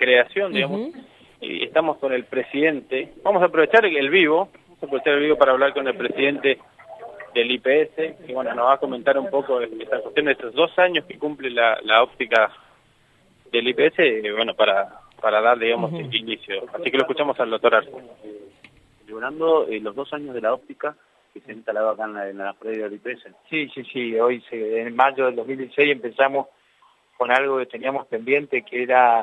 creación, digamos, y estamos con el presidente. Vamos a aprovechar el vivo, para hablar con el presidente del IPS, y bueno, nos va a comentar un poco esta cuestión de estos 2 años que cumple la óptica del IPS, bueno, para dar, digamos, el inicio. Así que lo escuchamos al doctor Arce. Celebrando los 2 años de la óptica que se ha instalado acá en la predia del IPS. Sí, hoy en mayo del 2016 empezamos con algo que teníamos pendiente, que era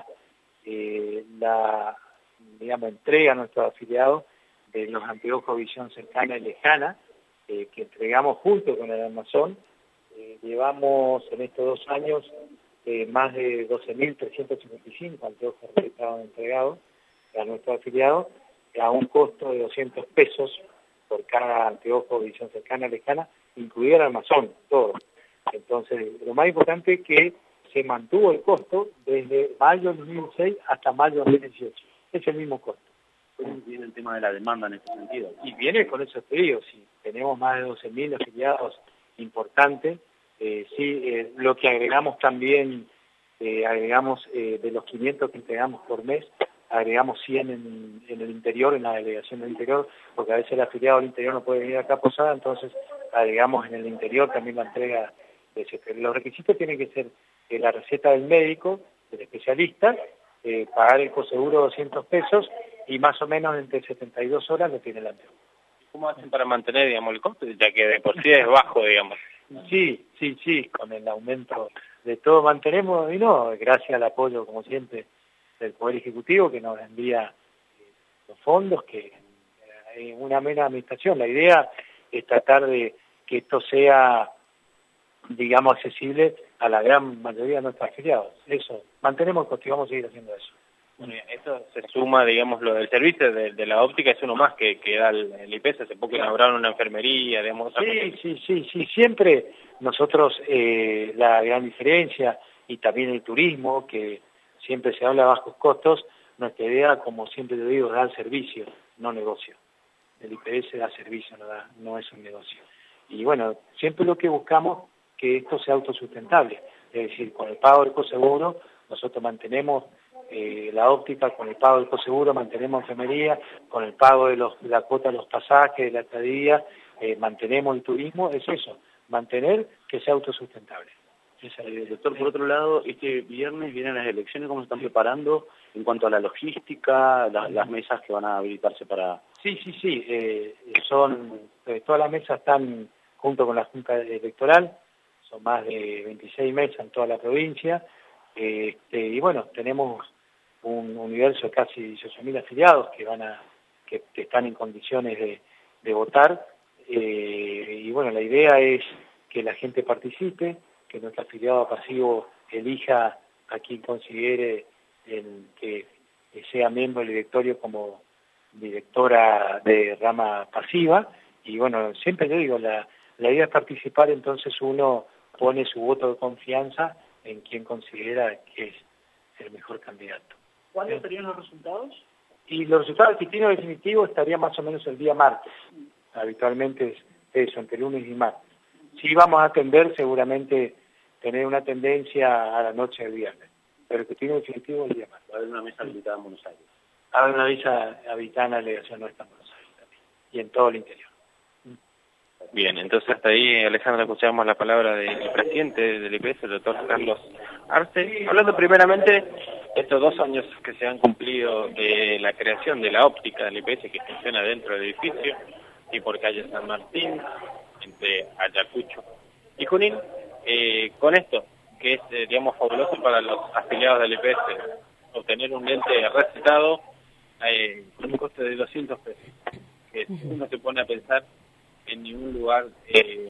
la, digamos, entrega a nuestros afiliados de los anteojos visión cercana y lejana, que entregamos junto con el Amazon. Llevamos en estos 2 años más de 12.355 anteojos realizados entregados a nuestros afiliados a un costo de 200 pesos por cada anteojo de visión cercana lejana, incluido el Amazon, todo. Entonces, lo más importante es que se mantuvo el costo desde mayo del 2016 hasta mayo del 2018. Es el mismo costo. ¿Cómo viene el tema de la demanda en este sentido? Y viene con esos pedidos, sí. Tenemos más de 12.000 afiliados importantes. Lo que agregamos también, de los 500 que entregamos por mes, agregamos 100 en el interior, en la delegación del interior, porque a veces el afiliado del interior no puede venir acá a Posada, entonces agregamos en el interior también la entrega de ese. Los requisitos tienen que ser la receta del médico, del especialista, pagar el coseguro 200 pesos y más o menos entre 72 horas lo tiene el anteojo. ¿Cómo hacen para mantener, digamos, el costo, ya que de por sí es bajo, digamos? Sí, con el aumento de todo mantenemos, y no, gracias al apoyo, como siempre, del Poder Ejecutivo, que nos envía los fondos, que es una mera administración. La idea es tratar de que esto sea, digamos, accesible a la gran mayoría de nuestros afiliados. Eso, mantenemos el costo y vamos a seguir haciendo eso. Bueno, esto se suma, digamos, lo del servicio de la óptica, es uno más que da el IPS. Hace poco inauguraron una enfermería, digamos. Sí, siempre nosotros, la gran diferencia, y también el turismo, que siempre se habla de bajos costos, nuestra idea, como siempre lo digo, es dar servicio, no negocio. El IPS da servicio, no es un negocio. Y bueno, siempre lo que buscamos que esto sea autosustentable, es decir, con el pago del coseguro, nosotros mantenemos la óptica, con el pago del coseguro mantenemos enfermería, con el pago de la cuota de los pasajes, de la estadía, mantenemos el turismo, es eso, mantener que sea autosustentable. Doctor, por otro lado, este viernes vienen las elecciones, ¿cómo se están preparando en cuanto a la logística, las mesas que van a habilitarse para...? Sí, todas las mesas están junto con la Junta Electoral, son más de 26 mesas en toda la provincia, y bueno, tenemos un universo de casi 18.000 afiliados que están en condiciones de votar, y bueno, la idea es que la gente participe, que nuestro afiliado pasivo elija a quien considere que sea miembro del directorio como directora de rama pasiva, y bueno, siempre yo digo, la idea es participar, entonces uno pone su voto de confianza en quien considera que es el mejor candidato. ¿Cuándo serían los resultados? Y los resultados del destino definitivo estarían más o menos el día martes. Habitualmente es eso, entre lunes y martes. Sí vamos a tender seguramente tener una tendencia a la noche del viernes, pero el destino definitivo es el día martes. Va a haber una mesa habilitada en Buenos Aires. Va a haber una mesa habilitada en la delegación nuestra en Buenos Aires también, y en todo el interior. Bien, entonces hasta ahí, Alejandro, escuchamos la palabra del presidente del IPS, el doctor Carlos Arce, hablando primeramente de estos 2 años que se han cumplido de la creación de la óptica del IPS que funciona dentro del edificio y por calle San Martín, entre Ayacucho y Junín, con esto, que es, digamos, fabuloso para los afiliados del IPS, obtener un lente recetado con un costo de 200 pesos, que uno se pone a pensar en ningún lugar